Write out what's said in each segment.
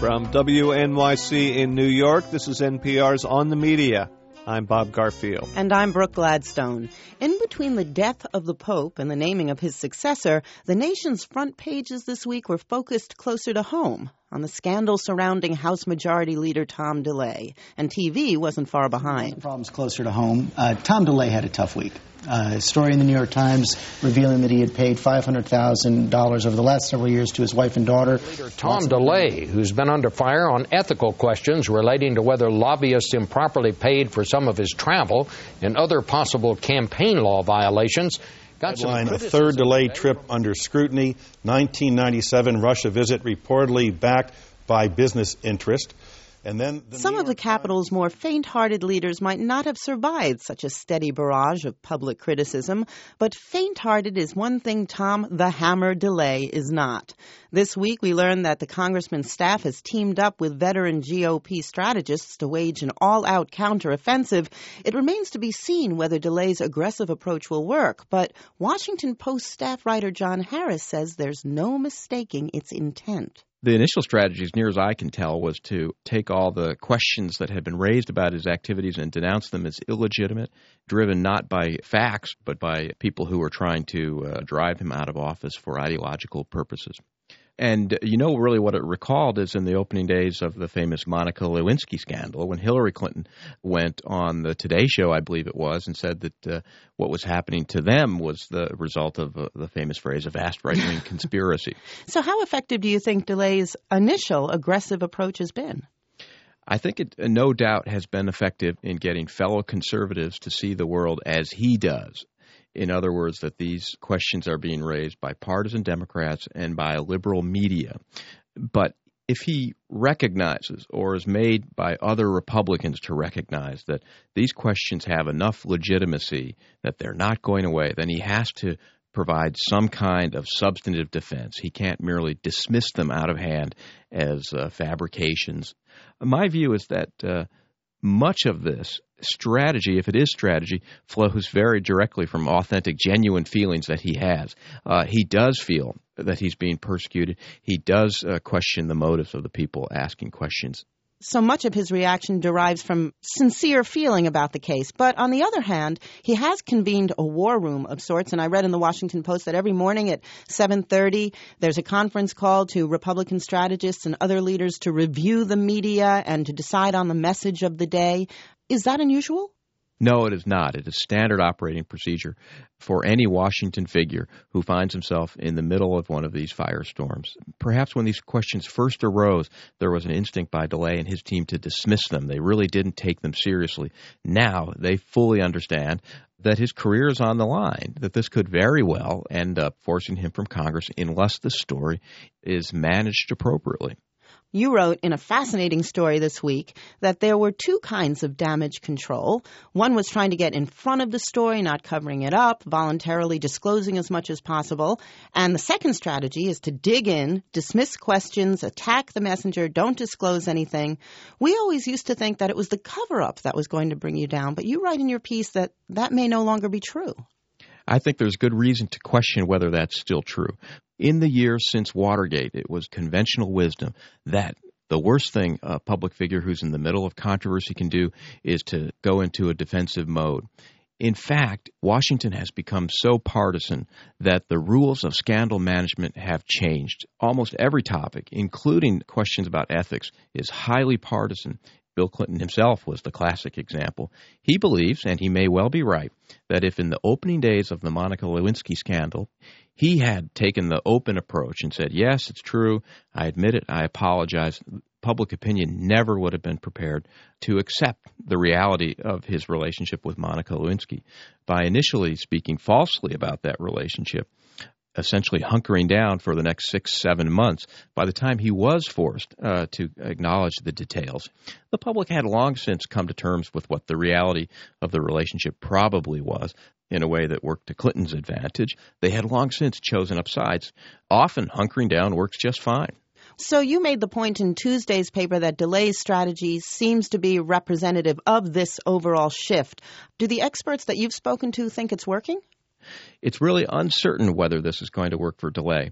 From WNYC in New York, this is NPR's On the Media. I'm Bob Garfield. And I'm Brooke Gladstone. In between the death of the Pope and the naming of his successor, the nation's front pages this week were focused closer to home on the scandal surrounding House Majority Leader Tom DeLay. And TV wasn't far behind. Problems closer to home. Tom DeLay had a tough week. A story in the New York Times revealing that he had paid $500,000 over the last several years to his wife and daughter. Tom DeLay, who's been under fire on ethical questions relating to whether lobbyists improperly paid for some of his travel and other possible campaign law violations. Headline, a third DeLay trip under scrutiny. 1997 Russia visit reportedly backed by business interest. And then some of the Capitol's more faint-hearted leaders might not have survived such a steady barrage of public criticism, but faint-hearted is one thing Tom the Hammer DeLay is not. This week we learned that the congressman's staff has teamed up with veteran GOP strategists to wage an all-out counteroffensive. It remains to be seen whether DeLay's aggressive approach will work, but Washington Post staff writer John Harris says there's no mistaking its intent. The initial strategy, as near as I can tell, was to take all the questions that had been raised about his activities and denounce them as illegitimate, driven not by facts, but by people who were trying to drive him out of office for ideological purposes. And really what it recalled is in the opening days of the famous Monica Lewinsky scandal, when Hillary Clinton went on the Today Show, I believe it was, and said that what was happening to them was the result of the famous phrase, a vast right-wing conspiracy. So how effective do you think DeLay's initial aggressive approach has been? I think it no doubt has been effective in getting fellow conservatives to see the world as he does. In other words, that these questions are being raised by partisan Democrats and by liberal media. But if he recognizes or is made by other Republicans to recognize that these questions have enough legitimacy that they're not going away, then he has to provide some kind of substantive defense. He can't merely dismiss them out of hand as fabrications. My view is that much of this strategy, if it is strategy, flows very directly from authentic, genuine feelings that he has. He does feel that he's being persecuted. He does question the motives of the people asking questions. So much of his reaction derives from sincere feeling about the case. But on the other hand, he has convened a war room of sorts. And I read in the Washington Post that every morning at 7:30, there's a conference call to Republican strategists and other leaders to review the media and to decide on the message of the day. Is that unusual? No, it is not. It is standard operating procedure for any Washington figure who finds himself in the middle of one of these firestorms. Perhaps when these questions first arose, there was an instinct by DeLay and his team to dismiss them. They really didn't take them seriously. Now they fully understand that his career is on the line, that this could very well end up forcing him from Congress unless the story is managed appropriately. You wrote in a fascinating story this week that there were two kinds of damage control. One was trying to get in front of the story, not covering it up, voluntarily disclosing as much as possible. And the second strategy is to dig in, dismiss questions, attack the messenger, don't disclose anything. We always used to think that it was the cover-up that was going to bring you down, but you write in your piece that that may no longer be true. I think there's good reason to question whether that's still true. In the years since Watergate, it was conventional wisdom that the worst thing a public figure who's in the middle of controversy can do is to go into a defensive mode. In fact, Washington has become so partisan that the rules of scandal management have changed. Almost every topic, including questions about ethics, is highly partisan. Bill Clinton himself was the classic example. He believes, and he may well be right, that if in the opening days of the Monica Lewinsky scandal, he had taken the open approach and said, yes, it's true, I admit it, I apologize, public opinion never would have been prepared to accept the reality of his relationship with Monica Lewinsky. By initially speaking falsely about that relationship, essentially hunkering down for the next 6-7 months, by the time he was forced to acknowledge the details, the public had long since come to terms with what the reality of the relationship probably was in a way that worked to Clinton's advantage. They had long since chosen up sides. Often hunkering down works just fine. So you made the point in Tuesday's paper that DeLay's strategy seems to be representative of this overall shift. Do the experts that you've spoken to think it's working? It's really uncertain whether this is going to work for DeLay.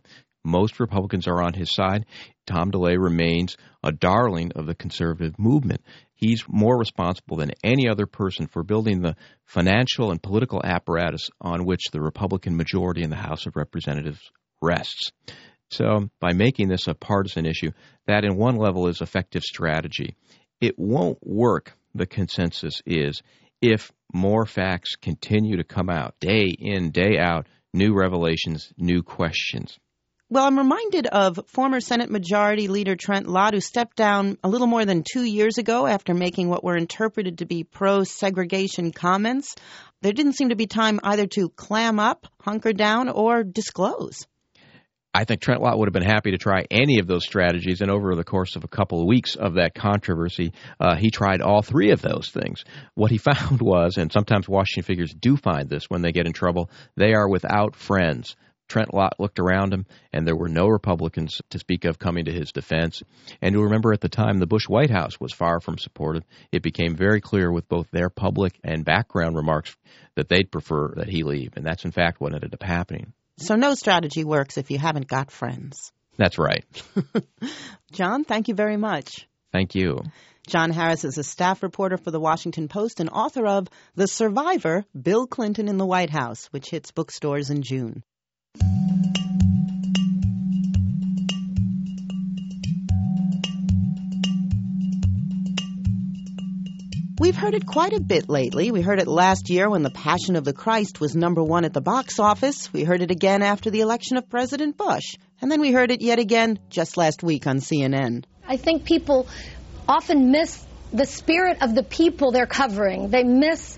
Most Republicans are on his side. Tom DeLay remains a darling of the conservative movement. He's more responsible than any other person for building the financial and political apparatus on which the Republican majority in the House of Representatives rests. So by making this a partisan issue, that in one level is effective strategy. It won't work, the consensus is, if more facts continue to come out day in, day out, new revelations, new questions. Well, I'm reminded of former Senate Majority Leader Trent Lott, who stepped down a little more than 2 years ago after making what were interpreted to be pro-segregation comments. There didn't seem to be time either to clam up, hunker down, or disclose. I think Trent Lott would have been happy to try any of those strategies, and over the course of a couple of weeks of that controversy, he tried all three of those things. What he found was, and sometimes Washington figures do find this when they get in trouble, they are without friends. Trent Lott looked around him, and there were no Republicans to speak of coming to his defense. And you'll remember at the time the Bush White House was far from supportive. It became very clear with both their public and background remarks that they'd prefer that he leave, and that's in fact what ended up happening. So no strategy works if you haven't got friends. That's right. John, thank you very much. Thank you. John Harris is a staff reporter for The Washington Post and author of The Survivor, Bill Clinton in the White House, which hits bookstores in June. We've heard it quite a bit lately. We heard it last year when The Passion of the Christ was #1 at the box office. We heard it again after the election of President Bush. And then we heard it yet again just last week on CNN. I think people often miss the spirit of the people they're covering. They miss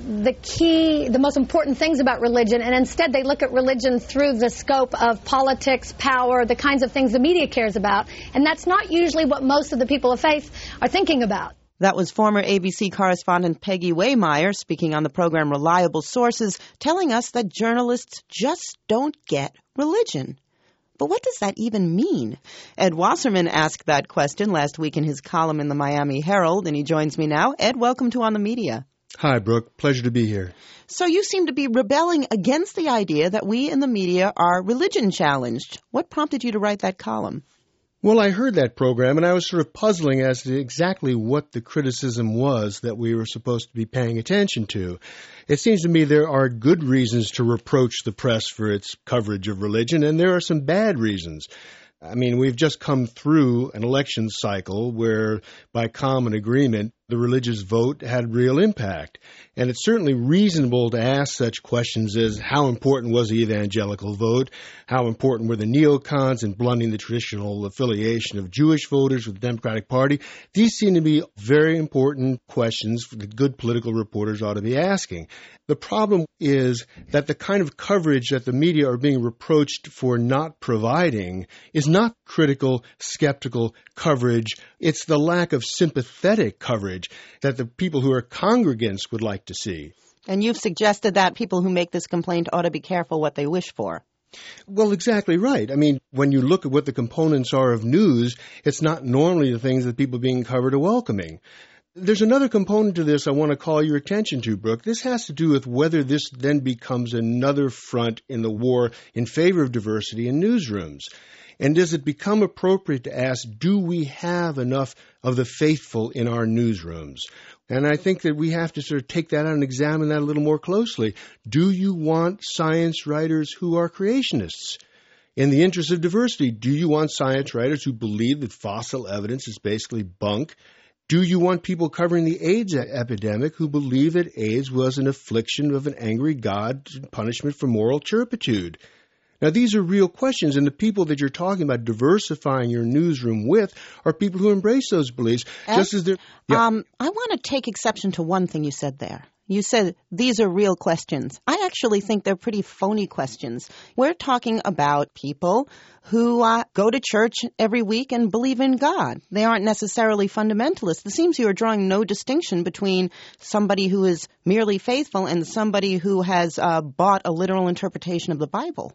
the most important things about religion, and instead they look at religion through the scope of politics, power, the kinds of things the media cares about. And that's not usually what most of the people of faith are thinking about. That was former ABC correspondent Peggy Waymeyer speaking on the program Reliable Sources, telling us that journalists just don't get religion. But what does that even mean? Ed Wasserman asked that question last week in his column in the Miami Herald, and he joins me now. Ed, welcome to On the Media. Hi, Brooke. Pleasure to be here. So you seem to be rebelling against the idea that we in the media are religion challenged. What prompted you to write that column? Well, I heard that program, and I was sort of puzzling as to exactly what the criticism was that we were supposed to be paying attention to. It seems to me there are good reasons to reproach the press for its coverage of religion, and there are some bad reasons. I mean, we've just come through an election cycle where, by common agreement, the religious vote had real impact. And it's certainly reasonable to ask such questions as how important was the evangelical vote? How important were the neocons in blunting the traditional affiliation of Jewish voters with the Democratic Party? These seem to be very important questions that good political reporters ought to be asking. The problem is that the kind of coverage that the media are being reproached for not providing is not critical, skeptical coverage. It's the lack of sympathetic coverage that the people who are congregants would like to see. And you've suggested that people who make this complaint ought to be careful what they wish for. Well, exactly right. I mean, when you look at what the components are of news, it's not normally the things that people being covered are welcoming. There's another component to this I want to call your attention to, Brooke. This has to do with whether this then becomes another front in the war in favor of diversity in newsrooms. And does it become appropriate to ask, do we have enough of the faithful in our newsrooms? And I think that we have to sort of take that out and examine that a little more closely. Do you want science writers who are creationists? In the interest of diversity, do you want science writers who believe that fossil evidence is basically bunk? Do you want people covering the AIDS epidemic who believe that AIDS was an affliction of an angry God, punishment for moral turpitude? Now, these are real questions, and the people that you're talking about diversifying your newsroom with are people who embrace those beliefs. Just as they're. Yeah. I want to take exception to one thing you said there. You said these are real questions. I actually think they're pretty phony questions. We're talking about people who go to church every week and believe in God. They aren't necessarily fundamentalists. It seems you are drawing no distinction between somebody who is merely faithful and somebody who has bought a literal interpretation of the Bible.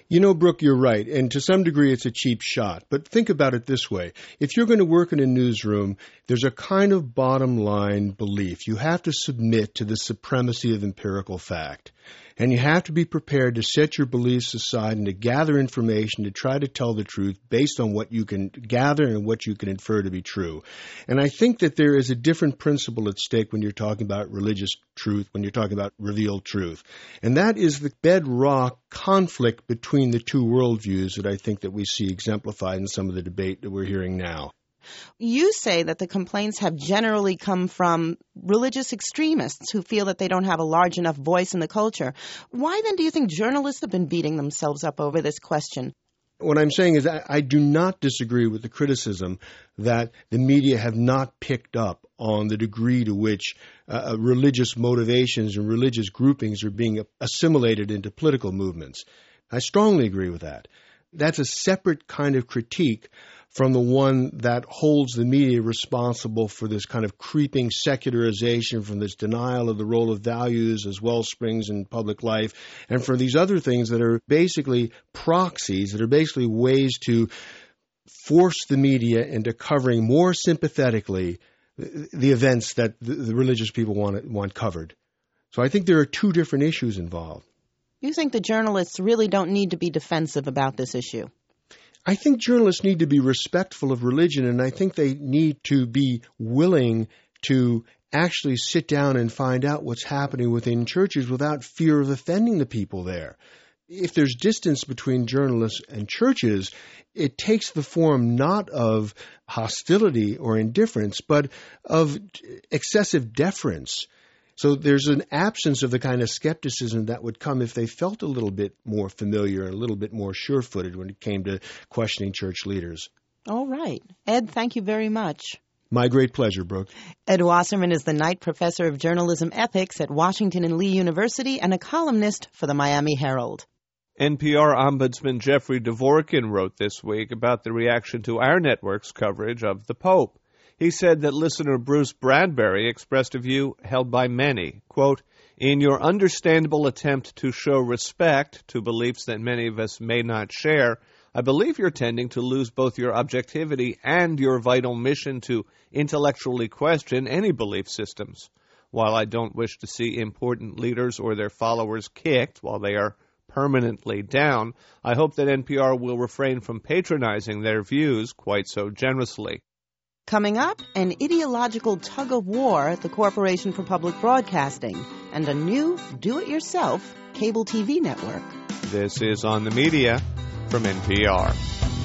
You know, Brooke, you're right. And to some degree, it's a cheap shot. But think about it this way. If you're going to work in a newsroom, there's a kind of bottom line belief. You have to submit to the supremacy of empirical fact. And you have to be prepared to set your beliefs aside and to gather information to try to tell the truth based on what you can gather and what you can infer to be true. And I think that there is a different principle at stake when you're talking about religious truth, when you're talking about revealed truth. And that is the bedrock conflict between the two worldviews that I think that we see exemplified in some of the debate that we're hearing now. You say that the complaints have generally come from religious extremists who feel that they don't have a large enough voice in the culture. Why then do you think journalists have been beating themselves up over this question? What I'm saying is I do not disagree with the criticism that the media have not picked up on the degree to which religious motivations and religious groupings are being assimilated into political movements. I strongly agree with that. That's a separate kind of critique from the one that holds the media responsible for this kind of creeping secularization, from this denial of the role of values as wellsprings in public life, and for these other things that are basically proxies, that are basically ways to force the media into covering more sympathetically the events that the religious people want covered. So I think there are two different issues involved. You think the journalists really don't need to be defensive about this issue? I think journalists need to be respectful of religion, and I think they need to be willing to actually sit down and find out what's happening within churches without fear of offending the people there. If there's distance between journalists and churches, it takes the form not of hostility or indifference, but of excessive deference. So there's an absence of the kind of skepticism that would come if they felt a little bit more familiar and a little bit more sure-footed when it came to questioning church leaders. All right. Ed, thank you very much. My great pleasure, Brooke. Ed Wasserman is the Knight Professor of Journalism Ethics at Washington and Lee University and a columnist for the Miami Herald. NPR Ombudsman Jeffrey Dvorkin wrote this week about the reaction to our network's coverage of the Pope. He said that listener Bruce Bradbury expressed a view held by many, quote, "In your understandable attempt to show respect to beliefs that many of us may not share, I believe you're tending to lose both your objectivity and your vital mission to intellectually question any belief systems. While I don't wish to see important leaders or their followers kicked while they are permanently down, I hope that NPR will refrain from patronizing their views quite so generously." Coming up, an ideological tug-of-war at the Corporation for Public Broadcasting and a new do-it-yourself cable TV network. This is On the Media from NPR.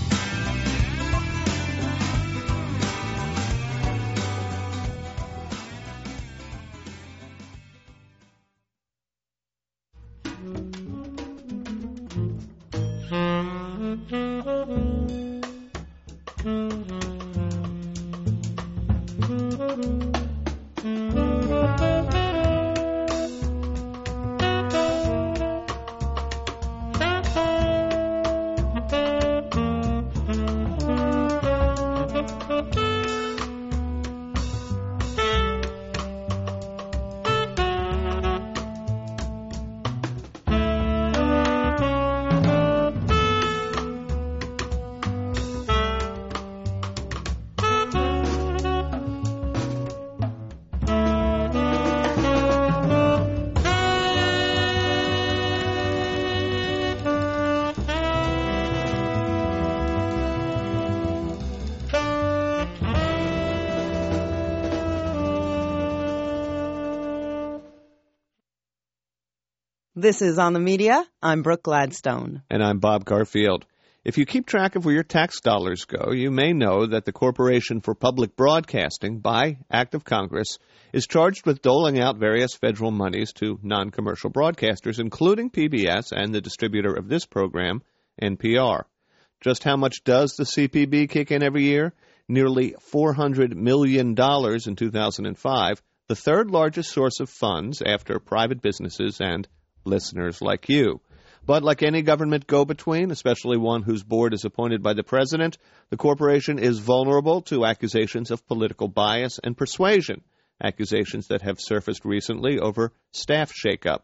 This is On the Media. I'm Brooke Gladstone. And I'm Bob Garfield. If you keep track of where your tax dollars go, you may know that the Corporation for Public Broadcasting, by Act of Congress, is charged with doling out various federal monies to non-commercial broadcasters, including PBS and the distributor of this program, NPR. Just how much does the CPB kick in every year? Nearly $400 million in 2005, the third largest source of funds after private businesses and listeners like you. But like any government go-between, especially one whose board is appointed by the president, the corporation is vulnerable to accusations of political bias and persuasion, accusations that have surfaced recently over staff shakeups.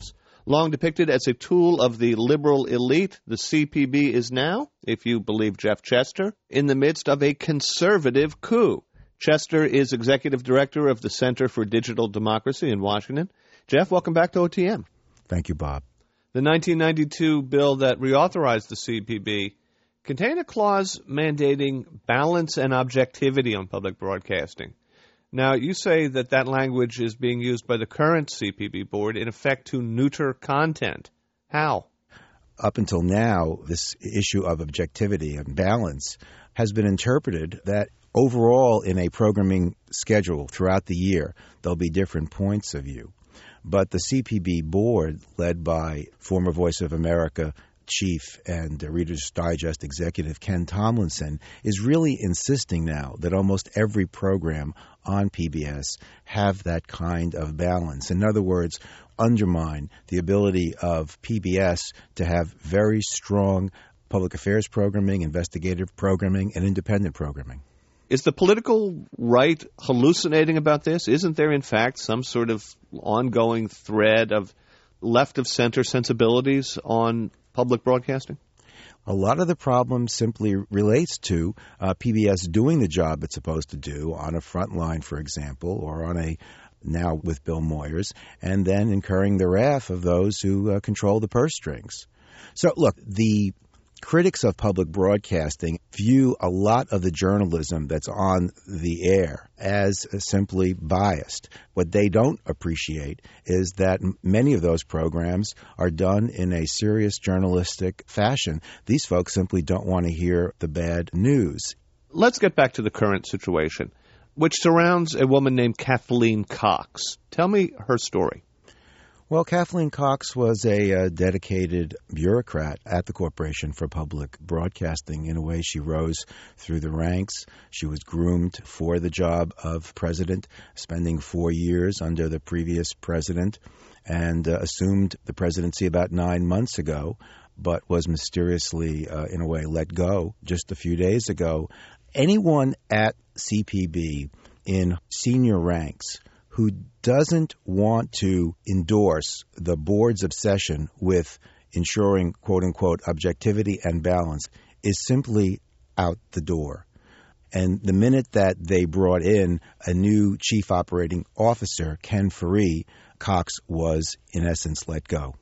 Long depicted as a tool of the liberal elite, the CPB is now, if you believe Jeff Chester, in the midst of a conservative coup. Chester is executive director of the Center for Digital Democracy in Washington. Jeff, welcome back to OTM. Thank you, Bob. The 1992 bill that reauthorized the CPB contained a clause mandating balance and objectivity on public broadcasting. Now, you say that that language is being used by the current CPB board, in effect, to neuter content. How? Up until now, this issue of objectivity and balance has been interpreted that overall in a programming schedule throughout the year, there'll be different points of view. But the CPB board, led by former Voice of America chief and Reader's Digest executive Ken Tomlinson, is really insisting now that almost every program on PBS have that kind of balance. In other words, undermine the ability of PBS to have very strong public affairs programming, investigative programming, and independent programming. Is the political right hallucinating about this? Isn't there, in fact, some sort of ongoing thread of left-of-center sensibilities on public broadcasting? A lot of the problem simply relates to PBS doing the job it's supposed to do on a front line, for example, or on a now with Bill Moyers, and then incurring the wrath of those who control the purse strings. So, look, the critics of public broadcasting view a lot of the journalism that's on the air as simply biased. What they don't appreciate is that many of those programs are done in a serious journalistic fashion. These folks simply don't want to hear the bad news. Let's get back to the current situation, which surrounds a woman named Kathleen Cox. Tell me her story. Well, Kathleen Cox was a dedicated bureaucrat at the Corporation for Public Broadcasting. In a way, she rose through the ranks. She was groomed for the job of president, spending 4 years under the previous president, and assumed the presidency about 9 months ago, but was mysteriously, in a way, let go just a few days ago. Anyone at CPB in senior ranks who doesn't want to endorse the board's obsession with ensuring, quote-unquote, objectivity and balance is simply out the door. And the minute that they brought in a new chief operating officer, Ken Faree, Cox was, in essence, let go.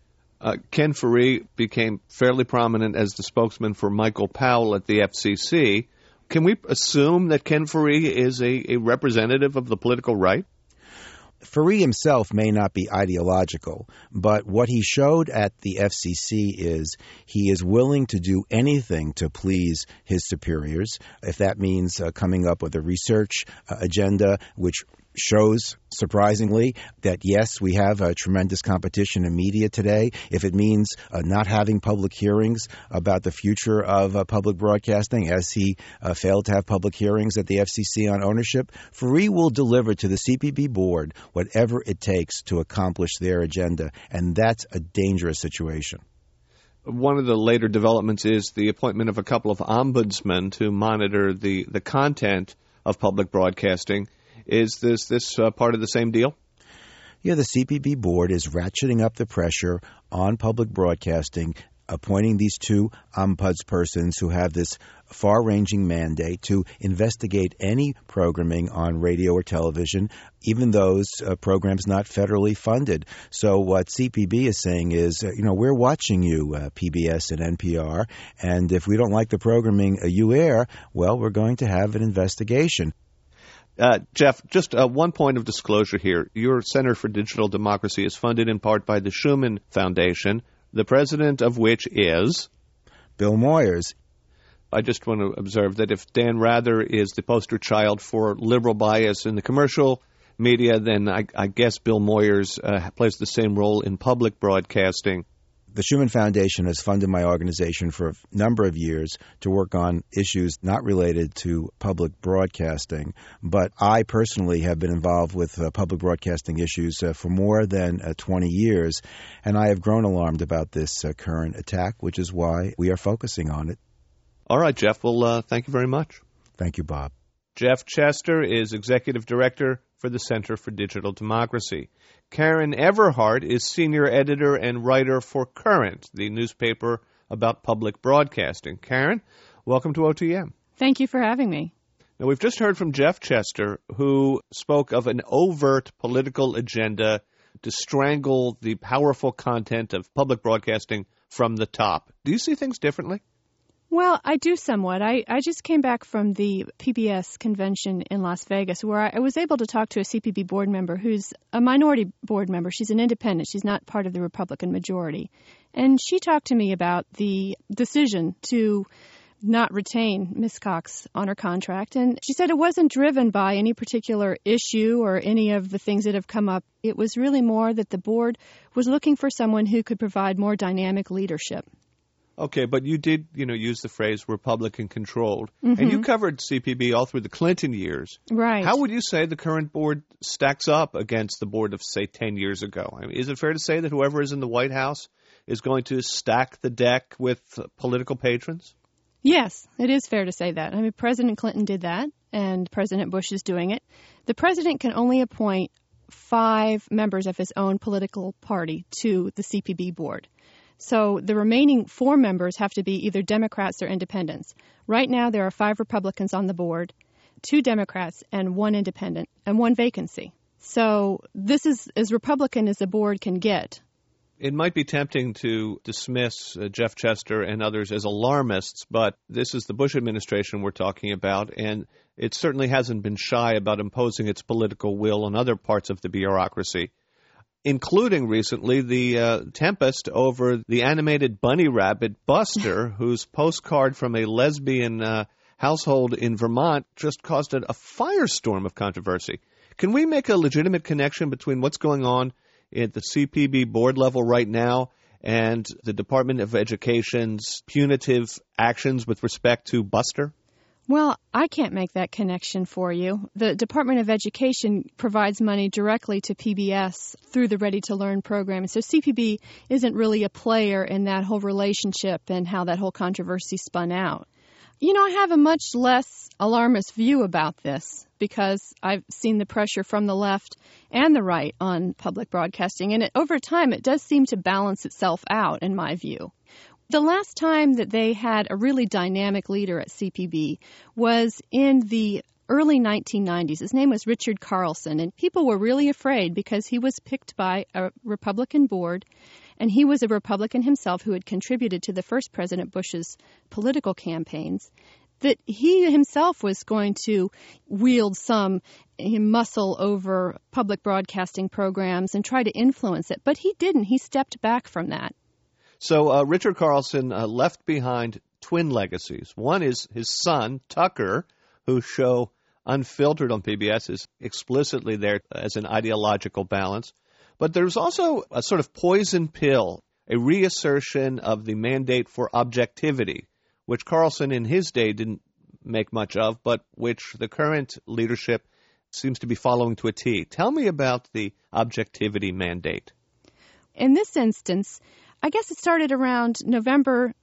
Ken Faree became fairly prominent as the spokesman for Michael Powell at the FCC. Can we assume that Ken Faree is a representative of the political right? Faree himself may not be ideological, but what he showed at the FCC is he is willing to do anything to please his superiors, if that means coming up with a research agenda which shows, surprisingly, that, yes, we have a tremendous competition in media today. If it means not having public hearings about the future of public broadcasting, as he failed to have public hearings at the FCC on ownership, Faree will deliver to the CPB board whatever it takes to accomplish their agenda, and that's a dangerous situation. One of the later developments is the appointment of a couple of ombudsmen to monitor the content of public broadcasting. Is this part of the same deal? Yeah, the CPB board is ratcheting up the pressure on public broadcasting, appointing these two ombudspersons who have this far-ranging mandate to investigate any programming on radio or television, even those programs not federally funded. So what CPB is saying is, we're watching you, PBS and NPR, and if we don't like the programming you air, well, we're going to have an investigation. Jeff, just one point of disclosure here. Your Center for Digital Democracy is funded in part by the Schuman Foundation, the president of which is Bill Moyers. I just want to observe that if Dan Rather is the poster child for liberal bias in the commercial media, then I guess Bill Moyers plays the same role in public broadcasting. The Schuman Foundation has funded my organization for a number of years to work on issues not related to public broadcasting, but I personally have been involved with public broadcasting issues for more than 20 years, and I have grown alarmed about this current attack, which is why we are focusing on it. All right, Jeff. Well, thank you very much. Thank you, Bob. Jeff Chester is Executive Director for the Center for Digital Democracy. Karen Everhart is senior editor and writer for Current, the newspaper about public broadcasting. Karen, welcome to OTM. Thank you for having me. Now, we've just heard from Jeff Chester, who spoke of an overt political agenda to strangle the powerful content of public broadcasting from the top. Do you see things differently? Well, I do somewhat. I just came back from the PBS convention in Las Vegas, where I was able to talk to a CPB board member who's a minority board member. She's an independent. She's not part of the Republican majority. And she talked to me about the decision to not retain Ms. Cox on her contract. And she said it wasn't driven by any particular issue or any of the things that have come up. It was really more that the board was looking for someone who could provide more dynamic leadership. Okay, but you did, use the phrase Republican-controlled, and you covered CPB all through the Clinton years. Right. How would you say the current board stacks up against the board of, say, 10 years ago? I mean, is it fair to say that whoever is in the White House is going to stack the deck with political patrons? Yes, it is fair to say that. I mean, President Clinton did that, and President Bush is doing it. The president can only appoint 5 members of his own political party to the CPB board. So the remaining 4 members have to be either Democrats or independents. Right now, there are 5 Republicans on the board, 2 Democrats, and 1 independent, and 1 vacancy. So this is as Republican as the board can get. It might be tempting to dismiss Jeff Chester and others as alarmists, but this is the Bush administration we're talking about, and it certainly hasn't been shy about imposing its political will on other parts of the bureaucracy, including recently the tempest over the animated bunny rabbit Buster, whose postcard from a lesbian household in Vermont just caused a firestorm of controversy. Can we make a legitimate connection between what's going on at the CPB board level right now and the Department of Education's punitive actions with respect to Buster? Well, I can't make that connection for you. The Department of Education provides money directly to PBS through the Ready to Learn program. So CPB isn't really a player in that whole relationship and how that whole controversy spun out. I have a much less alarmist view about this because I've seen the pressure from the left and the right on public broadcasting. And over time, it does seem to balance itself out, in my view. The last time that they had a really dynamic leader at CPB was in the early 1990s. His name was Richard Carlson, and people were really afraid because he was picked by a Republican board, and he was a Republican himself who had contributed to the first President Bush's political campaigns, that he himself was going to wield some muscle over public broadcasting programs and try to influence it. But he didn't. He stepped back from that. So Richard Carlson left behind twin legacies. One is his son, Tucker, whose show Unfiltered on PBS is explicitly there as an ideological balance. But there's also a sort of poison pill, a reassertion of the mandate for objectivity, which Carlson in his day didn't make much of, but which the current leadership seems to be following to a T. Tell me about the objectivity mandate. In this instance, I guess it started around November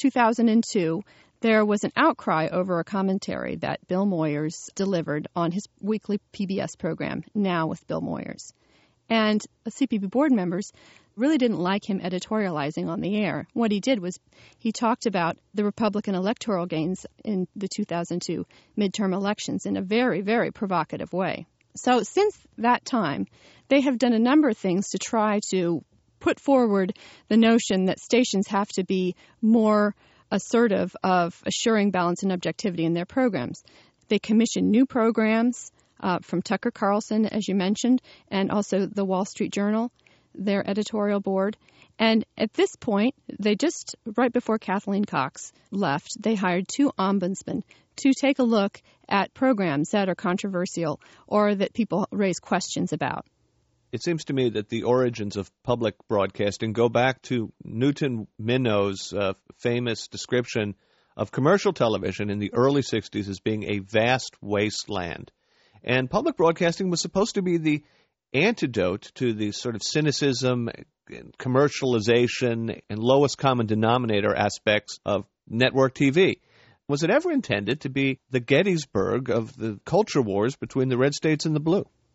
2002. There was an outcry over a commentary that Bill Moyers delivered on his weekly PBS program, Now with Bill Moyers. And CPB board members really didn't like him editorializing on the air. What he did was he talked about the Republican electoral gains in the 2002 midterm elections in a very, very provocative way. So since that time, they have done a number of things to try to put forward the notion that stations have to be more assertive of assuring balance and objectivity in their programs. They commission new programs from Tucker Carlson, as you mentioned, and also the Wall Street Journal, their editorial board. And at this point, they just, right before Kathleen Cox left, they hired 2 ombudsmen to take a look at programs that are controversial or that people raise questions about. It seems to me that the origins of public broadcasting go back to Newton Minnow's famous description of commercial television in the early 60s as being a vast wasteland. And public broadcasting was supposed to be the antidote to the sort of cynicism, and commercialization, and lowest common denominator aspects of network TV. Was it ever intended to be the Gettysburg of the culture wars between the red states and the blue?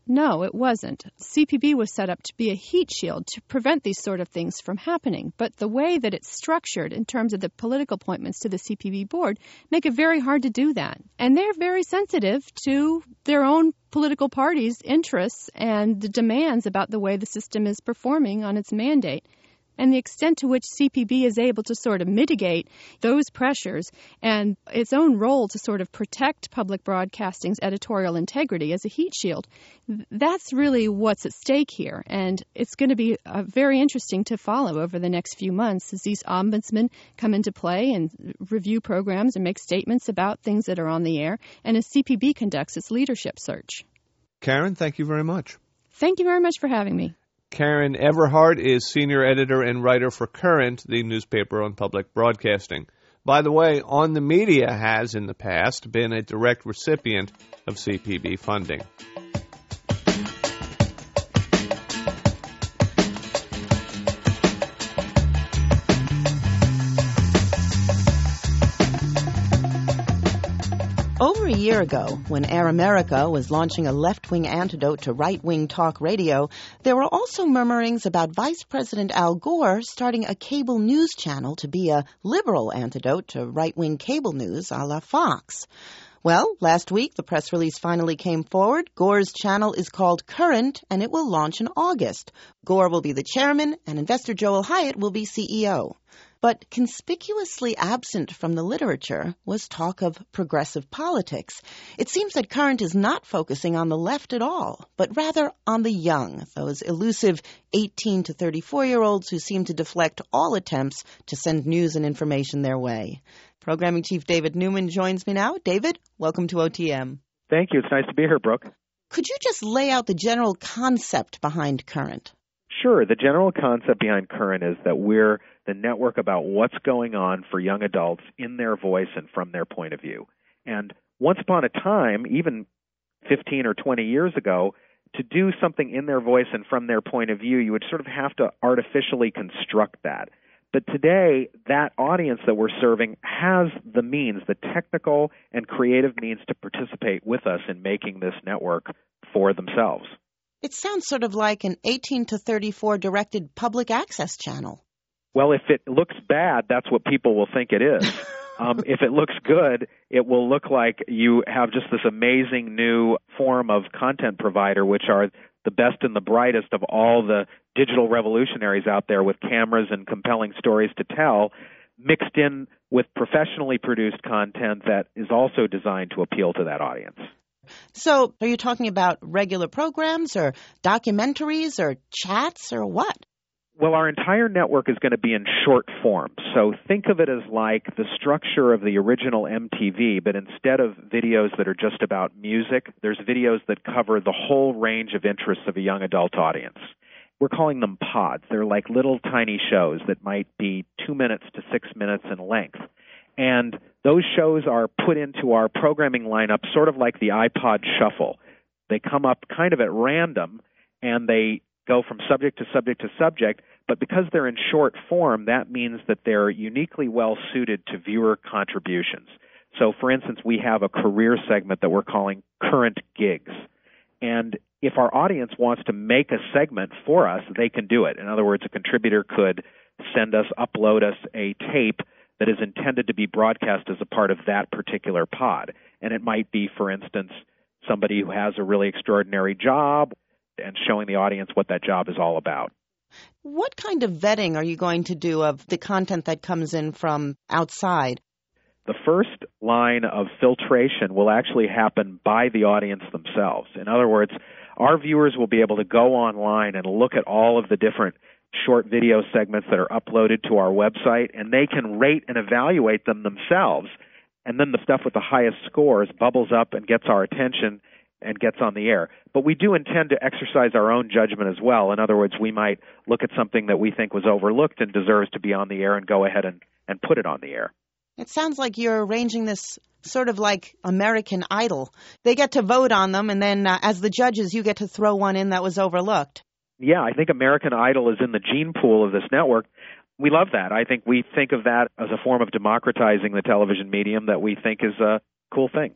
No, it wasn't. CPB was set up to be a heat shield to prevent these sort of things from happening. But the way that it's structured in terms of the political appointments to the CPB board make it very hard to do that. And they're very sensitive to their own political parties' interests and the demands about the way the system is performing on its mandate. And the extent to which CPB is able to sort of mitigate those pressures and its own role to sort of protect public broadcasting's editorial integrity as a heat shield, that's really what's at stake here. And it's going to be very interesting to follow over the next few months as these ombudsmen come into play and review programs and make statements about things that are on the air, and as CPB conducts its leadership search. Karen, thank you very much. Thank you very much for having me. Karen Everhart is senior editor and writer for Current, the newspaper on public broadcasting. By the way, On the Media has in the past been a direct recipient of CPB funding. Over a year ago, when Air America was launching a left-wing antidote to right-wing talk radio, there were also murmurings about Vice President Al Gore starting a cable news channel to be a liberal antidote to right-wing cable news a la Fox. Well, last week, the press release finally came forward. Gore's channel is called Current, and it will launch in August. Gore will be the chairman, and investor Joel Hyatt will be CEO. But conspicuously absent from the literature was talk of progressive politics. It seems that Current is not focusing on the left at all, but rather on the young, those elusive 18 to 34-year-olds who seem to deflect all attempts to send news and information their way. Programming Chief David Newman joins me now. David, welcome to OTM. Thank you. It's nice to be here, Brooke. Could you just lay out the general concept behind Current? Sure. The general concept behind Current is that we're the network about what's going on for young adults in their voice and from their point of view. And once upon a time, even 15 or 20 years ago, to do something in their voice and from their point of view, you would sort of have to artificially construct that. But today, that audience that we're serving has the means, the technical and creative means to participate with us in making this network for themselves. It sounds sort of like an 18 to 34 directed public access channel. Well, if it looks bad, that's what people will think it is. If it looks good, it will look like you have just this amazing new form of content provider, which are the best and the brightest of all the digital revolutionaries out there with cameras and compelling stories to tell, mixed in with professionally produced content that is also designed to appeal to that audience. So are you talking about regular programs or documentaries or chats or what? Well, our entire network is going to be in short form. So think of it as like the structure of the original MTV, but instead of videos that are just about music, there's videos that cover the whole range of interests of a young adult audience. We're calling them pods. They're like little tiny shows that might be 2 minutes to 6 minutes in length. And those shows are put into our programming lineup sort of like the iPod Shuffle. They come up kind of at random, and they go from subject to subject to subject, but because they're in short form, that means that they're uniquely well suited to viewer contributions. So, for instance, we have a career segment that we're calling Current Gigs. And if our audience wants to make a segment for us, they can do it. In other words, a contributor could upload us a tape that is intended to be broadcast as a part of that particular pod. And it might be, for instance, somebody who has a really extraordinary job and showing the audience what that job is all about. What kind of vetting are you going to do of the content that comes in from outside? The first line of filtration will actually happen by the audience themselves. In other words, our viewers will be able to go online and look at all of the different short video segments that are uploaded to our website, and they can rate and evaluate them themselves. And then the stuff with the highest scores bubbles up and gets our attention and gets on the air. But we do intend to exercise our own judgment as well. In other words, we might look at something that we think was overlooked and deserves to be on the air and go ahead and put it on the air. It sounds like you're arranging this sort of like American Idol. They get to vote on them, and then as the judges, you get to throw one in that was overlooked. Yeah, I think American Idol is in the gene pool of this network. We love that. I think we think of that as a form of democratizing the television medium that we think is a cool thing.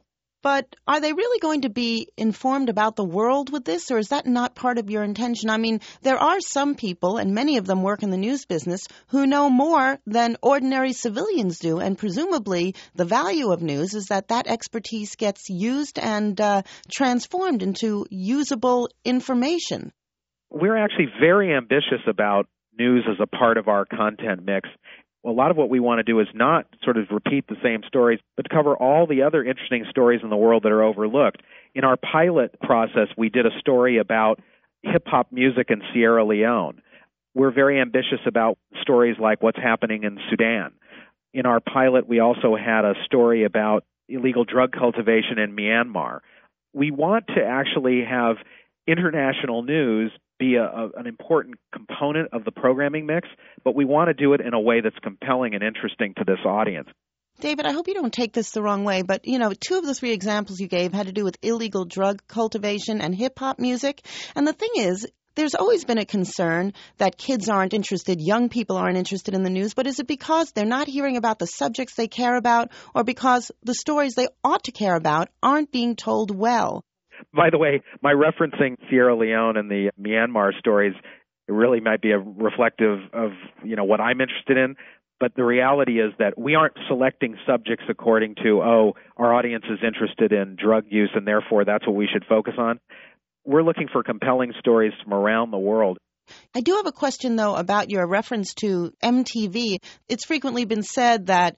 But are they really going to be informed about the world with this, or is that not part of your intention? I mean, there are some people, and many of them work in the news business, who know more than ordinary civilians do, and presumably the value of news is that expertise gets used and transformed into usable information. We're actually very ambitious about news as a part of our content mix. A lot of what we want to do is not sort of repeat the same stories, but cover all the other interesting stories in the world that are overlooked. In our pilot process, we did a story about hip-hop music in Sierra Leone. We're very ambitious about stories like what's happening in Sudan. In our pilot, we also had a story about illegal drug cultivation in Myanmar. We want to actually have international news be an important component of the programming mix, but we want to do it in a way that's compelling and interesting to this audience. David, I hope you don't take this the wrong way, but, two of the three examples you gave had to do with illegal drug cultivation and hip-hop music. And the thing is, there's always been a concern that kids aren't interested, young people aren't interested in the news, but is it because they're not hearing about the subjects they care about, or because the stories they ought to care about aren't being told well? By the way, my referencing Sierra Leone and the Myanmar stories really might be a reflective of, what I'm interested in. But the reality is that we aren't selecting subjects according to, our audience is interested in drug use and therefore that's what we should focus on. We're looking for compelling stories from around the world. I do have a question, though, about your reference to MTV. It's frequently been said that,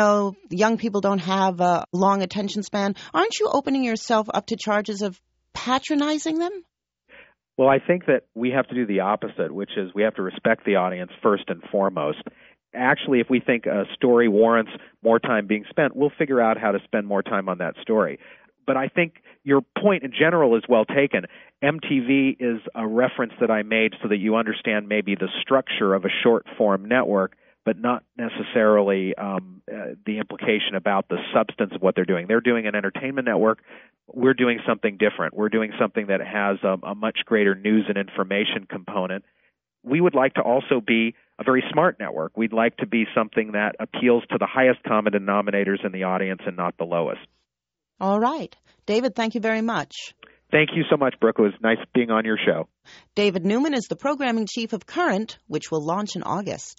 young people don't have a long attention span. Aren't you opening yourself up to charges of patronizing them? Well, I think that we have to do the opposite, which is we have to respect the audience first and foremost. Actually, if we think a story warrants more time being spent, we'll figure out how to spend more time on that story. But I think your point in general is well taken. MTV is a reference that I made so that you understand maybe the structure of a short-form network, but not necessarily the implication about the substance of what they're doing. They're doing an entertainment network. We're doing something different. We're doing something that has a much greater news and information component. We would like to also be a very smart network. We'd like to be something that appeals to the highest common denominators in the audience and not the lowest. All right. David, thank you very much. Thank you so much, Brooke. It was nice being on your show. David Newman is the programming chief of Current, which will launch in August.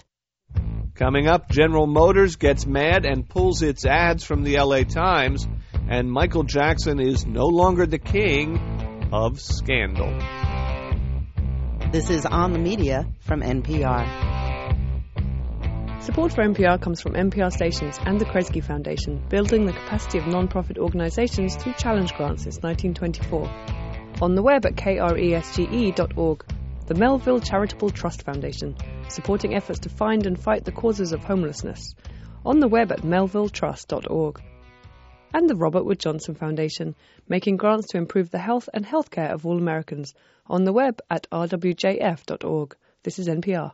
Coming up, General Motors gets mad and pulls its ads from the LA Times, and Michael Jackson is no longer the king of scandal. This is On the Media from NPR. Support for NPR comes from NPR stations and the Kresge Foundation, building the capacity of non-profit organizations through challenge grants since 1924. On the web at kresge.org, the Melville Charitable Trust Foundation, supporting efforts to find and fight the causes of homelessness. On the web at melvilletrust.org. And the Robert Wood Johnson Foundation, making grants to improve the health and healthcare of all Americans. On the web at rwjf.org. This is NPR.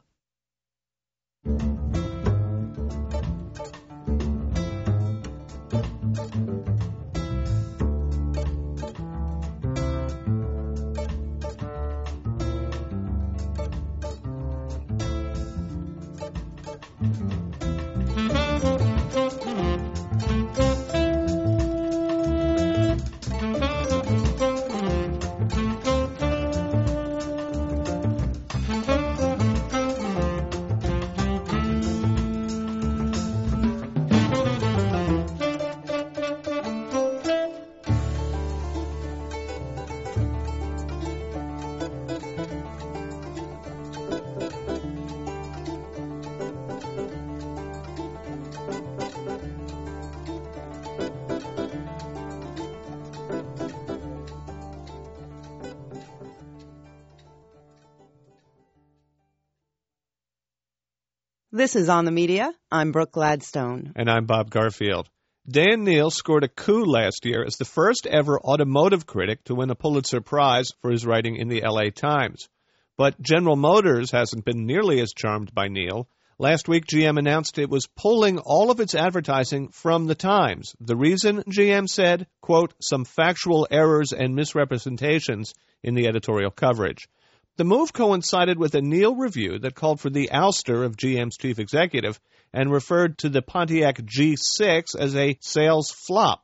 This is On the Media. I'm Brooke Gladstone. And I'm Bob Garfield. Dan Neal scored a coup last year as the first ever automotive critic to win a Pulitzer Prize for his writing in the LA Times. But General Motors hasn't been nearly as charmed by Neal. Last week, GM announced it was pulling all of its advertising from the Times. The reason, GM said, quote, some factual errors and misrepresentations in the editorial coverage. The move coincided with a Neal review that called for the ouster of GM's chief executive and referred to the Pontiac G6 as a sales flop.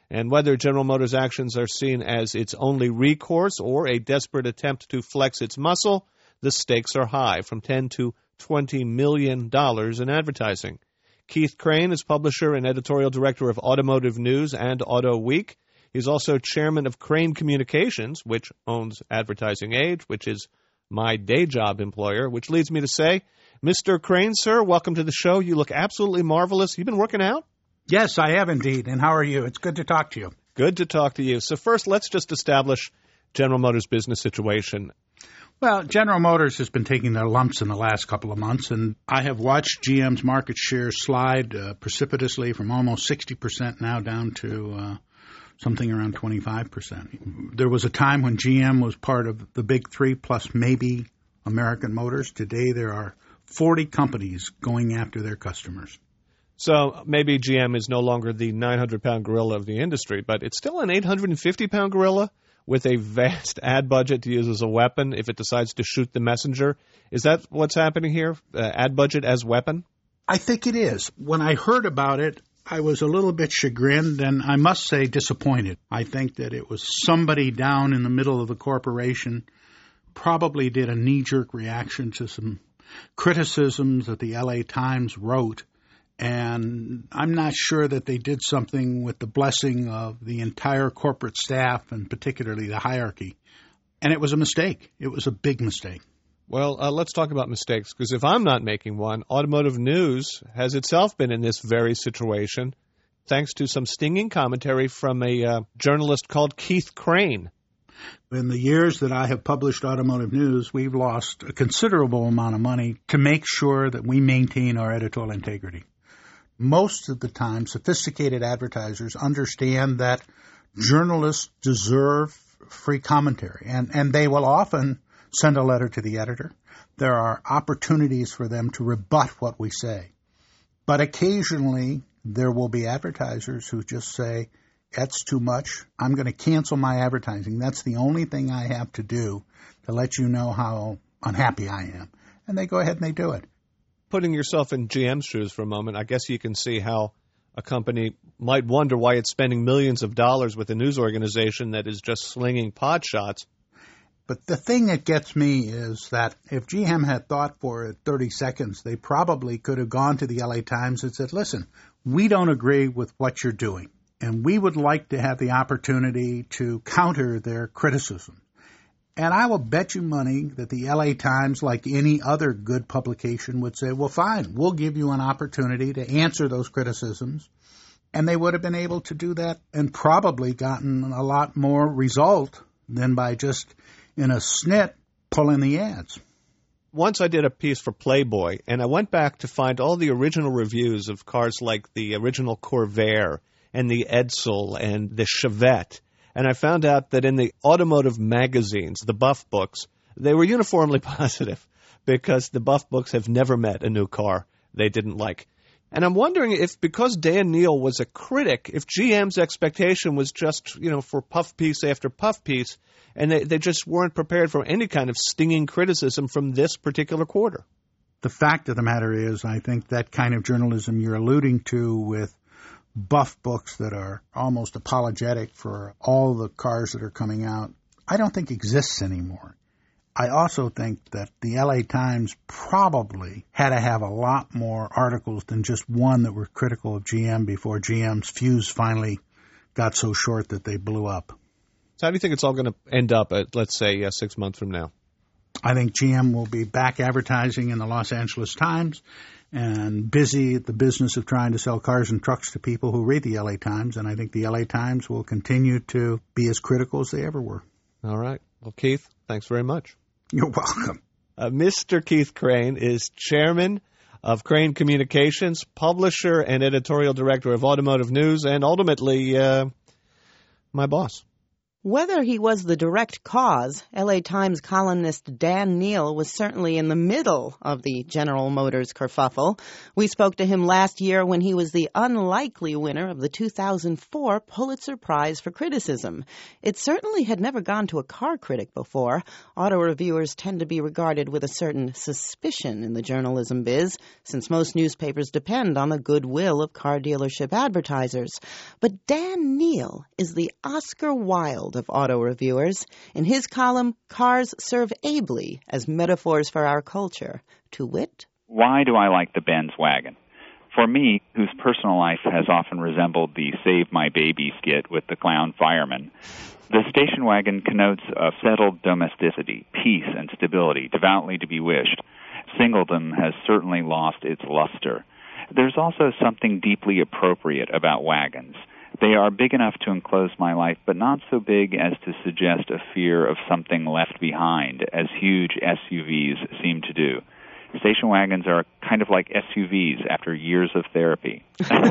And whether General Motors' actions are seen as its only recourse or a desperate attempt to flex its muscle, the stakes are high, from $10 to $20 million in advertising. Keith Crane is publisher and editorial director of Automotive News and Auto Week. He's also chairman of Crane Communications, which owns Advertising Age, which is my day job employer, which leads me to say, Mr. Crane, sir, welcome to the show. You look absolutely marvelous. You've been working out? Yes, I have indeed. And how are you? It's good to talk to you. Good to talk to you. So first, let's just establish General Motors' business situation. Well, General Motors has been taking their lumps in the last couple of months, and I have watched GM's market share slide precipitously from almost 60% now down to something around 25%. There was a time when GM was part of the big three plus maybe American Motors. Today there are 40 companies going after their customers. So maybe GM is no longer the 900-pound gorilla of the industry, but it's still an 850-pound gorilla with a vast ad budget to use as a weapon if it decides to shoot the messenger. Is that what's happening here? Ad budget as weapon? I think it is. When I heard about it, I was a little bit chagrined and I must say disappointed. I think that it was somebody down in the middle of the corporation probably did a knee-jerk reaction to some criticisms that the LA Times wrote, and I'm not sure that they did something with the blessing of the entire corporate staff and particularly the hierarchy. And it was a mistake. It was a big mistake. Well, let's talk about mistakes, because if I'm not making one, Automotive News has itself been in this very situation, thanks to some stinging commentary from a journalist called Keith Crane. In the years that I have published Automotive News, we've lost a considerable amount of money to make sure that we maintain our editorial integrity. Most of the time, sophisticated advertisers understand that journalists deserve free commentary, and they will often send a letter to the editor. There are opportunities for them to rebut what we say. But occasionally, there will be advertisers who just say, that's too much. I'm going to cancel my advertising. That's the only thing I have to do to let you know how unhappy I am. And they go ahead and they do it. Putting yourself in GM's shoes for a moment, I guess you can see how a company might wonder why it's spending millions of dollars with a news organization that is just slinging pot shots. But the thing that gets me is that if GM had thought for it 30 seconds, they probably could have gone to the LA Times and said, listen, we don't agree with what you're doing, and we would like to have the opportunity to counter their criticism. And I will bet you money that the LA Times, like any other good publication, would say, well, fine, we'll give you an opportunity to answer those criticisms. And they would have been able to do that and probably gotten a lot more result than by just in a snit pulling the ads. Once I did a piece for Playboy, and I went back to find all the original reviews of cars like the original Corvair and the Edsel and the Chevette. And I found out that in the automotive magazines, the Buff books, they were uniformly positive because the Buff books have never met a new car they didn't like. And I'm wondering if, because Dan Neal was a critic, if GM's expectation was just, for puff piece after puff piece, and they just weren't prepared for any kind of stinging criticism from this particular quarter. The fact of the matter is, I think that kind of journalism you're alluding to with Buff books that are almost apologetic for all the cars that are coming out, I don't think exists anymore. I also think that the LA Times probably had to have a lot more articles than just one that were critical of GM before GM's fuse finally got so short that they blew up. So how do you think it's all going to end up at, let's say, 6 months from now? I think GM will be back advertising in the Los Angeles Times and busy at the business of trying to sell cars and trucks to people who read the LA Times. And I think the LA Times will continue to be as critical as they ever were. All right. Well, Keith, thanks very much. You're welcome. Mr. Keith Crane is chairman of Crane Communications, publisher and editorial director of Automotive News, and ultimately my boss. Whether he was the direct cause, L.A. Times columnist Dan Neal was certainly in the middle of the General Motors kerfuffle. We spoke to him last year when he was the unlikely winner of the 2004 Pulitzer Prize for Criticism. It certainly had never gone to a car critic before. Auto reviewers tend to be regarded with a certain suspicion in the journalism biz, since most newspapers depend on the goodwill of car dealership advertisers. But Dan Neal is the Oscar Wilde of auto reviewers. In his column, Cars Serve Ably as Metaphors for Our Culture. To wit, why do I like the Benz wagon? For me, whose personal life has often resembled the Save My Baby skit with the clown fireman, the station wagon connotes a settled domesticity, peace, and stability, devoutly to be wished. Singledom has certainly lost its luster. There's also something deeply appropriate about wagons. They are big enough to enclose my life, but not so big as to suggest a fear of something left behind, as huge SUVs seem to do. Station wagons are kind of like SUVs after years of therapy.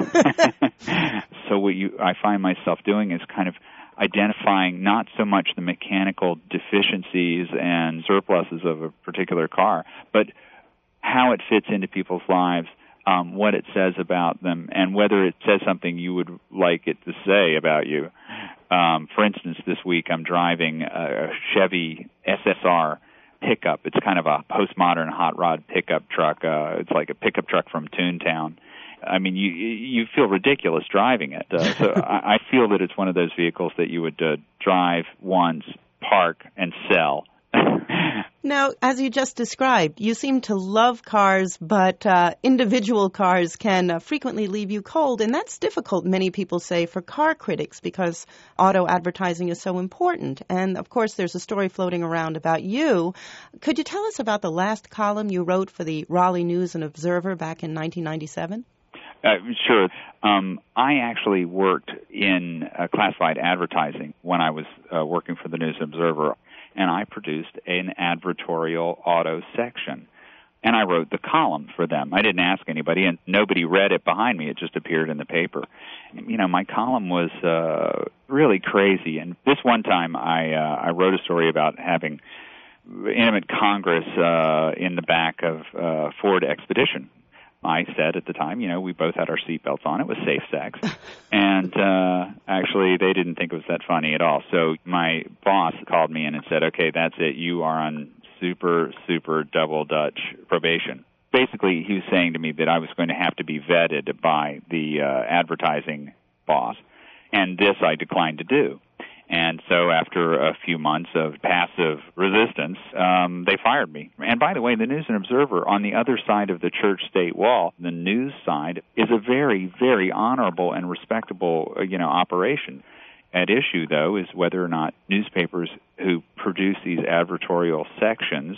So what I find myself doing is kind of identifying not so much the mechanical deficiencies and surpluses of a particular car, but how it fits into people's lives, what it says about them, and whether it says something you would like it to say about you. For instance, this week I'm driving a Chevy SSR pickup. It's kind of a postmodern hot rod pickup truck. It's like a pickup truck from Toontown. I mean, you feel ridiculous driving it. So I feel that it's one of those vehicles that you would drive once, park, and sell. Now, as you just described, you seem to love cars, but individual cars can frequently leave you cold, and that's difficult, many people say, for car critics because auto advertising is so important. And, of course, there's a story floating around about you. Could you tell us about the last column you wrote for the Raleigh News and Observer back in 1997? Sure. I actually worked in classified advertising when I was working for the News and Observer, and I produced an advertorial auto section. And I wrote the column for them. I didn't ask anybody, and nobody read it behind me. It just appeared in the paper. You know, my column was really crazy. And this one time I wrote a story about having intimate congress in the back of Ford Expedition. I said at the time, you know, we both had our seatbelts on. It was safe sex. And actually, they didn't think it was that funny at all. So my boss called me in and said, okay, that's it. You are on super, super double Dutch probation. Basically, he was saying to me that I was going to have to be vetted by the advertising boss. And this I declined to do. And so after a few months of passive resistance, they fired me. And by the way, the News and Observer, on the other side of the church-state wall, the news side, is a very, very honorable and respectable, operation. At issue, though, is whether or not newspapers who produce these advertorial sections,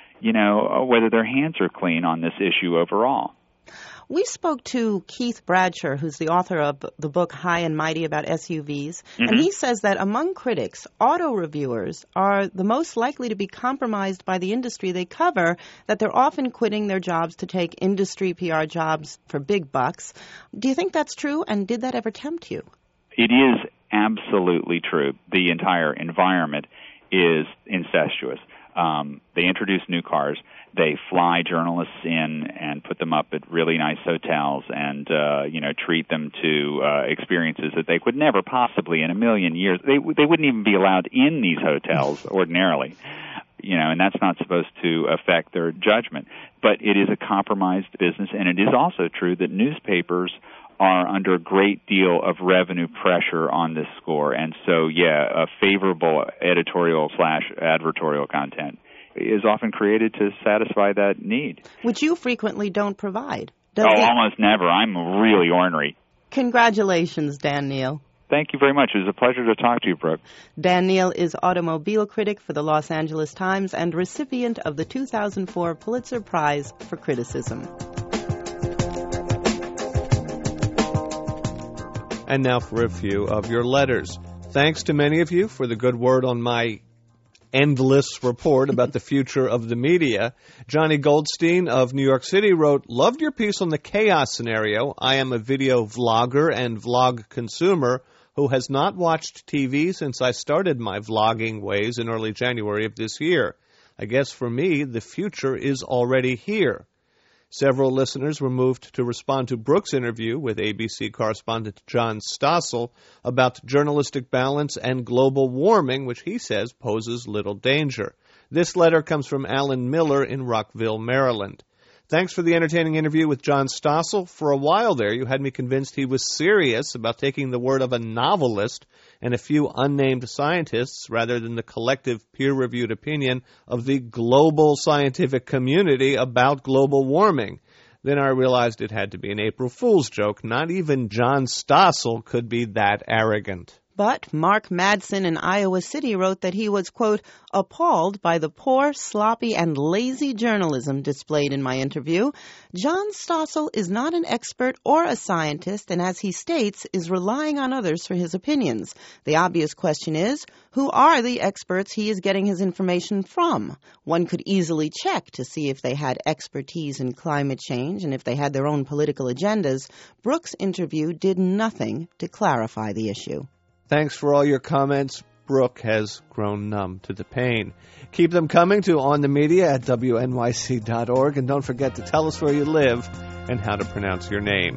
whether their hands are clean on this issue overall. We spoke to Keith Bradsher, who's the author of the book High and Mighty about SUVs, and he says that among critics, auto reviewers are the most likely to be compromised by the industry they cover, that they're often quitting their jobs to take industry PR jobs for big bucks. Do you think that's true, and did that ever tempt you? It is absolutely true. The entire environment is incestuous. They introduce new cars. They fly journalists in and put them up at really nice hotels and, treat them to experiences that they could never possibly in a million years. They wouldn't even be allowed in these hotels ordinarily, and that's not supposed to affect their judgment. But it is a compromised business, and it is also true that newspapers are under a great deal of revenue pressure on this score. And so, a favorable editorial/advertorial content is often created to satisfy that need. Which you frequently don't provide. Almost never. I'm really ornery. Congratulations, Dan Neal. Thank you very much. It was a pleasure to talk to you, Brooke. Dan Neal is automobile critic for the Los Angeles Times and recipient of the 2004 Pulitzer Prize for Criticism. And now for a few of your letters. Thanks to many of you for the good word on my endless report about the future of the media. Johnny Goldstein of New York City wrote, "Loved your piece on the chaos scenario. I am a video vlogger and vlog consumer. who has not watched TV since I started my vlogging ways in early January of this year. I guess for me, the future is already here. Several listeners were moved to respond to Brooks' interview with ABC correspondent John Stossel about journalistic balance and global warming, which he says poses little danger. This letter comes from Alan Miller in Rockville, Maryland. Thanks for the entertaining interview with John Stossel. For a while there, you had me convinced he was serious about taking the word of a novelist and a few unnamed scientists rather than the collective peer-reviewed opinion of the global scientific community about global warming. Then I realized it had to be an April Fool's joke. Not even John Stossel could be that arrogant. But Mark Madsen in Iowa City wrote that he was, quote, appalled by the poor, sloppy, and lazy journalism displayed in my interview. John Stossel is not an expert or a scientist, and as he states, is relying on others for his opinions. The obvious question is, who are the experts he is getting his information from? One could easily check to see if they had expertise in climate change and if they had their own political agendas. Brooks' interview did nothing to clarify the issue. Thanks for all your comments. Brooke has grown numb to the pain. Keep them coming to onthemedia@wnyc.org, and don't forget to tell us where you live and how to pronounce your name.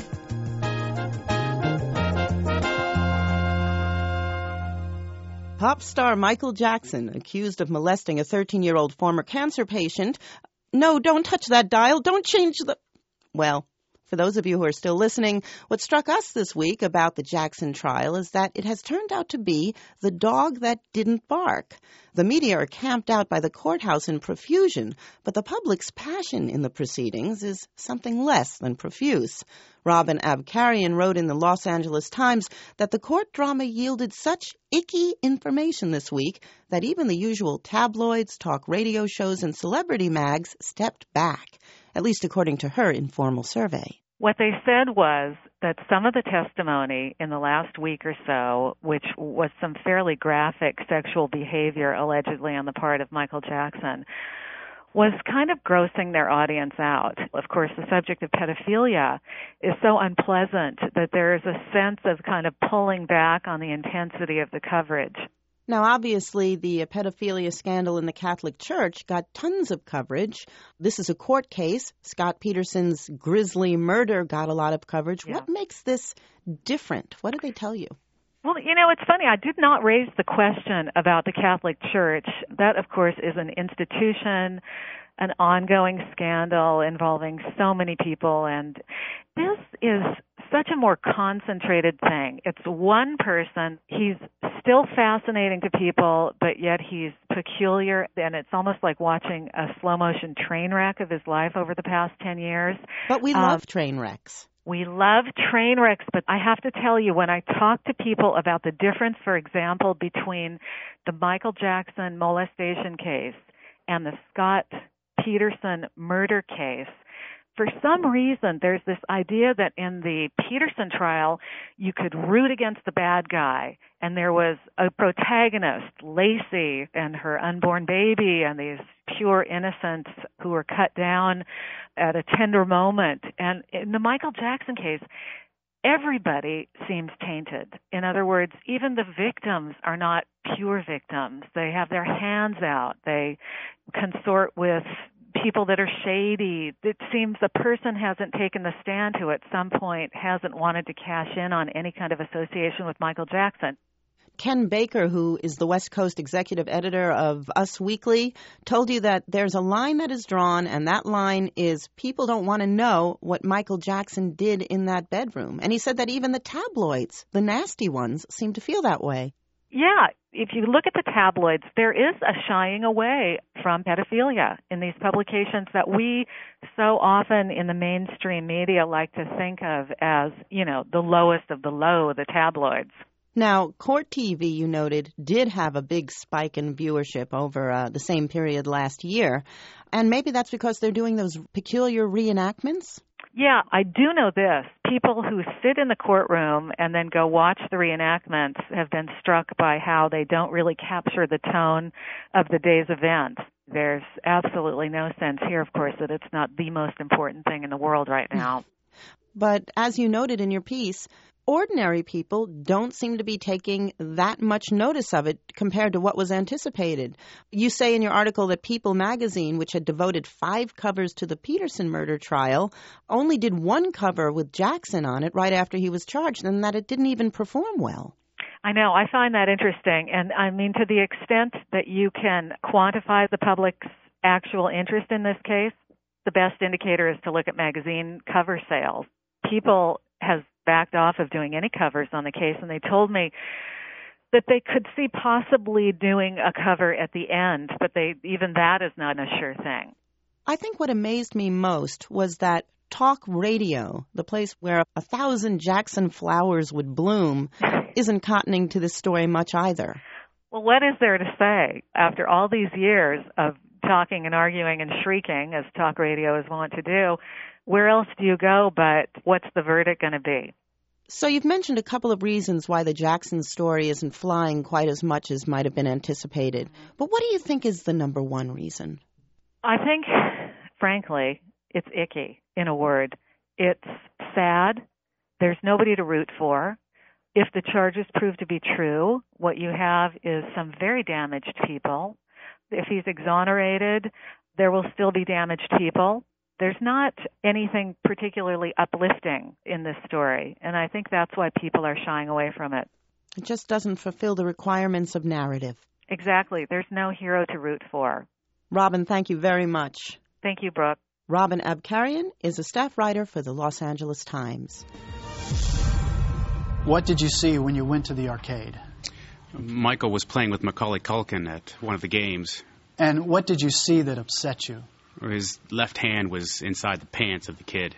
Pop star Michael Jackson, accused of molesting a 13-year-old former cancer patient. No, don't touch that dial. Don't change the... Well... For those of you who are still listening, what struck us this week about the Jackson trial is that it has turned out to be the dog that didn't bark. The media are camped out by the courthouse in profusion, but the public's passion in the proceedings is something less than profuse. Robin Abkarian wrote in the Los Angeles Times that the court drama yielded such icky information this week that even the usual tabloids, talk radio shows, and celebrity mags stepped back, at least according to her informal survey. What they said was that some of the testimony in the last week or so, which was some fairly graphic sexual behavior allegedly on the part of Michael Jackson, was kind of grossing their audience out. Of course, the subject of pedophilia is so unpleasant that there is a sense of kind of pulling back on the intensity of the coverage. Now, obviously, the pedophilia scandal in the Catholic Church got tons of coverage. This is a court case. Scott Peterson's grisly murder got a lot of coverage. Yeah. What makes this different? What did they tell you? Well, you know, it's funny. I did not raise the question about the Catholic Church. That, of course, is an institution, an ongoing scandal involving so many people, and this is such a more concentrated thing. It's one person. He's still fascinating to people, but yet he's peculiar, and it's almost like watching a slow-motion train wreck of his life over the past 10 years. But we love train wrecks. We love train wrecks, but I have to tell you, when I talk to people about the difference, for example, between the Michael Jackson molestation case and the Scott Peterson murder case, for some reason, there's this idea that in the Peterson trial, you could root against the bad guy, and there was a protagonist, Lacey, and her unborn baby, and these pure innocents who were cut down at a tender moment. And in the Michael Jackson case, everybody seems tainted. In other words, even the victims are not pure victims. They have their hands out. They consort with people that are shady. It seems the person hasn't taken the stand who at some point hasn't wanted to cash in on any kind of association with Michael Jackson. Ken Baker, who is the West Coast executive editor of Us Weekly, told you that there's a line that is drawn, and that line is people don't want to know what Michael Jackson did in that bedroom. And he said that even the tabloids, the nasty ones, seem to feel that way. Yeah, if you look at the tabloids, there is a shying away from pedophilia in these publications that we so often in the mainstream media like to think of as, you know, the lowest of the low, the tabloids. Now, Court TV, you noted, did have a big spike in viewership over the same period last year. And maybe that's because they're doing those peculiar reenactments? Yeah, I do know this. People who sit in the courtroom and then go watch the reenactments have been struck by how they don't really capture the tone of the day's event. There's absolutely no sense here, of course, that it's not the most important thing in the world right now. But as you noted in your piece, ordinary people don't seem to be taking that much notice of it compared to what was anticipated. You say in your article that People magazine, which had devoted 5 covers to the Peterson murder trial, only did 1 cover with Jackson on it right after he was charged, and that it didn't even perform well. I know. I find that interesting. And I mean, to the extent that you can quantify the public's actual interest in this case, the best indicator is to look at magazine cover sales. People has backed off of doing any covers on the case, and they told me that they could see possibly doing a cover at the end, but even that is not a sure thing. I think what amazed me most was that talk radio, the place where 1,000 Jackson flowers would bloom, isn't cottoning to this story much either. Well, what is there to say after all these years of talking and arguing and shrieking, as talk radio is wont to do? Where else do you go but what's the verdict going to be? So you've mentioned a couple of reasons why the Jackson story isn't flying quite as much as might have been anticipated. But what do you think is the number one reason? I think, frankly, it's icky, in a word. It's sad. There's nobody to root for. If the charges prove to be true, what you have is some very damaged people. If he's exonerated, there will still be damaged people. There's not anything particularly uplifting in this story, and I think that's why people are shying away from it. It just doesn't fulfill the requirements of narrative. Exactly. There's no hero to root for. Robin, thank you very much. Thank you, Brooke. Robin Abkarian is a staff writer for the Los Angeles Times. What did you see when you went to the arcade? Michael was playing with Macaulay Culkin at one of the games. And what did you see that upset you? His left hand was inside the pants of the kid.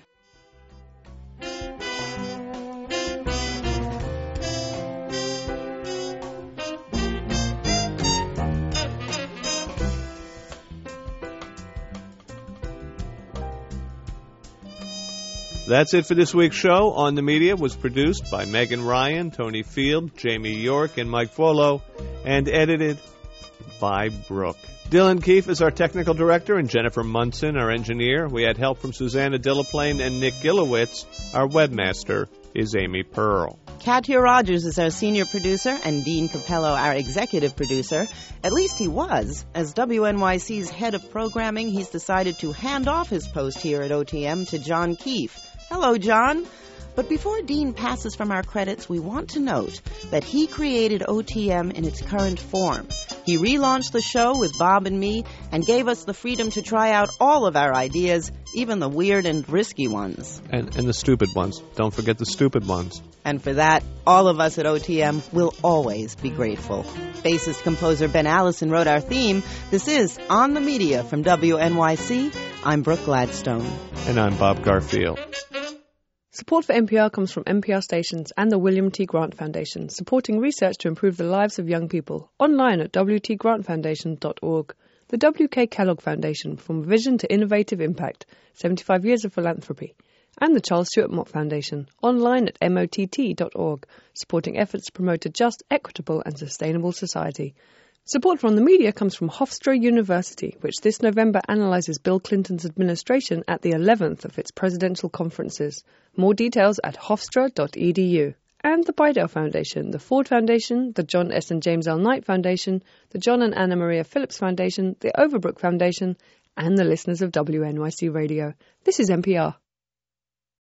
That's it for this week's show. On the Media was produced by Megan Ryan, Tony Field, Jamie York, and Mike Follo, and edited by Brooke. Dylan Keefe is our technical director, and Jennifer Munson, our engineer. We had help from Susanna Dillaplane and Nick Gilowitz. Our webmaster is Amy Pearl. Katya Rogers is our senior producer, and Dean Capello our executive producer. At least he was. As WNYC's head of programming, he's decided to hand off his post here at OTM to John Keefe. Hello, John. But before Dean passes from our credits, we want to note that he created OTM in its current form. He relaunched the show with Bob and me and gave us the freedom to try out all of our ideas, even the weird and risky ones. And the stupid ones. Don't forget the stupid ones. And for that, all of us at OTM will always be grateful. Bassist composer Ben Allison wrote our theme. This is On the Media from WNYC. I'm Brooke Gladstone. And I'm Bob Garfield. Support for NPR comes from NPR stations and the William T. Grant Foundation, supporting research to improve the lives of young people. Online at wtgrantfoundation.org. The W.K. Kellogg Foundation, from vision to innovative impact, 75 years of philanthropy. And the Charles Stewart Mott Foundation, online at mott.org, supporting efforts to promote a just, equitable and sustainable society. Support from the media comes from Hofstra University, which this November analyzes Bill Clinton's administration at the 11th of its presidential conferences. More details at hofstra.edu. And the Bidell Foundation, the Ford Foundation, the John S. and James L. Knight Foundation, the John and Anna Maria Phillips Foundation, the Overbrook Foundation, and the listeners of WNYC Radio. This is NPR.